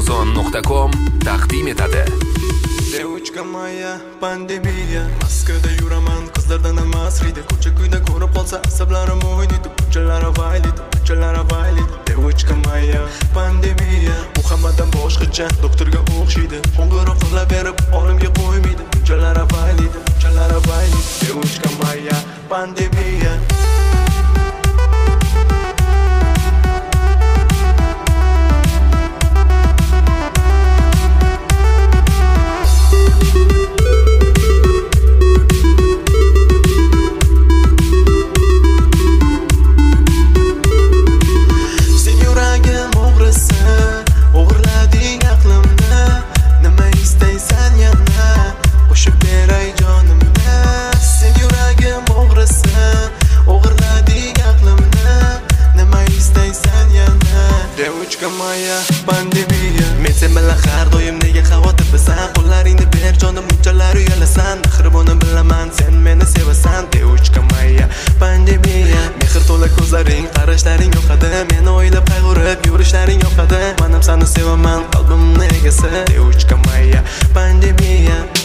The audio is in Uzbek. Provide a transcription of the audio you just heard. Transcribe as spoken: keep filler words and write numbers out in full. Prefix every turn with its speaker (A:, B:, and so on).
A: amazon nuqta com taqdim etadi.
B: Девочка моя, pandemiya. Moskvada yuraman, qizlardan emas ridi. Ko'cha-ko'yda ko'rib qolsa asablarim o'ynaydi. Ko'chalar avaylaydi, ko'chalar avaylaydi. Девочка моя, pandemiya. Muhammaddan boshqacha doktorga o'xshaydi. Qo'ng'iroq qilib berib, olimga qo'ymaydi. Ko'chalar avaylaydi, ko'chalar avaylaydi. Девочка моя, pandemiya. Девочка моя, pandemiya. Men sen bilan har doim nega xavotirdasan? Qo'llaringni ber jonim, bunchalar uyalasan. Mehribona bilaman, sen meni sevasan. Девочка моя, pandemiya. Mehr to'la ko'zlaring, qarashlaring yoqadi. Meni o'ylab qayg'urib yurishlaring yoqadi. Men ham seni sevaman, qalbimning egasi. Девочка моя, pandemiya.